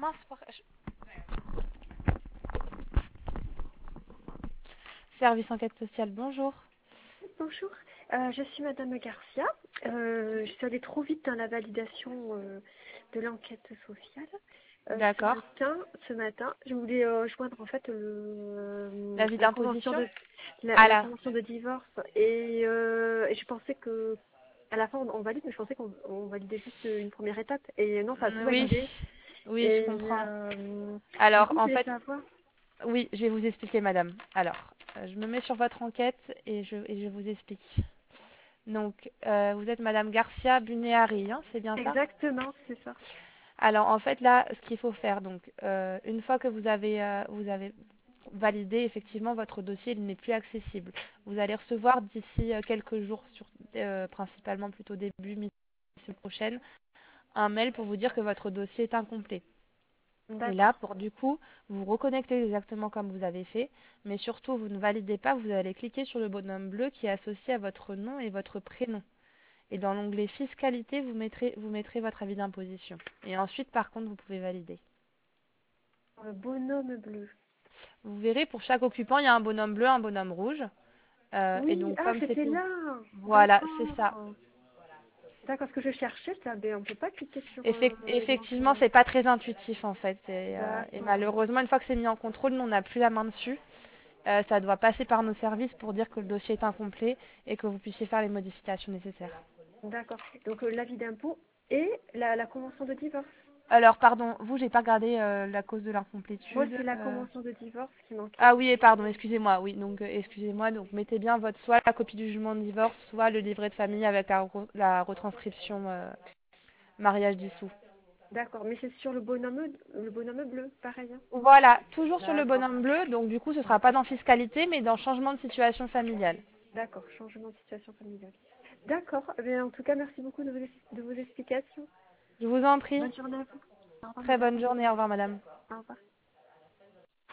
mince, Service enquête sociale, bonjour. Bonjour, je suis Madame Garcia. Je suis allée trop vite dans la validation de l'enquête sociale. D'accord. Ce matin, je voulais joindre en fait L'avis la convention d'imposition? la Alors, convention de divorce et je pensais que à la fin on valide, mais je pensais qu'on validait juste une première étape et non, ça a tout oui, validé. oui, je Et comprends. du Alors, coup, je en voulais fait, savoir. oui, je vais vous expliquer, madame. Alors, je me mets sur votre enquête et je vous explique. Donc, vous êtes Madame Garcia Bunéari, hein, c'est bien ça? Exactement, c'est ça. Alors, en fait, là, ce qu'il faut faire, donc, une fois que vous avez validé, effectivement, votre dossier, il n'est plus accessible. Vous allez recevoir d'ici quelques jours, principalement plutôt début mi-semaine prochaine, un mail pour vous dire que votre dossier est incomplet. Et là, D'accord. pour du coup, vous reconnectez exactement comme vous avez fait, mais surtout, vous ne validez pas, vous allez cliquer sur le bonhomme bleu qui est associé à votre nom et votre prénom. Et dans l'onglet Fiscalité, vous mettrez votre avis d'imposition. Et ensuite, par contre, vous pouvez valider. Bonhomme bleu. Vous verrez, pour chaque occupant, il y a un bonhomme bleu, un bonhomme rouge. Et Oui, donc, ah, comme c'était c'était... là. Voilà, c'est ça. D'accord. D'accord, ce que je cherchais, ça, ben, on peut pas cliquer sur Effectivement, l'éventuel. c'est pas très intuitif en fait. Et D'accord. malheureusement, une fois que c'est mis en contrôle, nous, on n'a plus la main dessus. Ça doit passer par nos services pour dire que le dossier est incomplet et que vous puissiez faire les modifications nécessaires. D'accord. Donc, l'avis d'impôt et la convention de divorce. Alors, pardon, vous, j'ai pas regardé la cause de Moi, l'incomplétude. c'est la convention de divorce qui manquait. Ah oui, et pardon, excusez-moi. Oui, donc excusez-moi. Donc, mettez bien votre soit la copie du jugement de divorce, soit le livret de famille avec la retranscription mariage dissous. D'accord, mais c'est sur le bonhomme bleu, pareil, hein. Voilà, toujours sur le D'accord. bonhomme bleu. Donc, du coup, ce sera pas dans fiscalité, mais dans changement de situation familiale. D'accord, changement de situation familiale. D'accord. Eh bien, en tout cas, merci beaucoup de vos explications. Je vous en prie. Bonne journée à vous. Au revoir, Très madame. bonne journée. Au revoir, madame. Au revoir.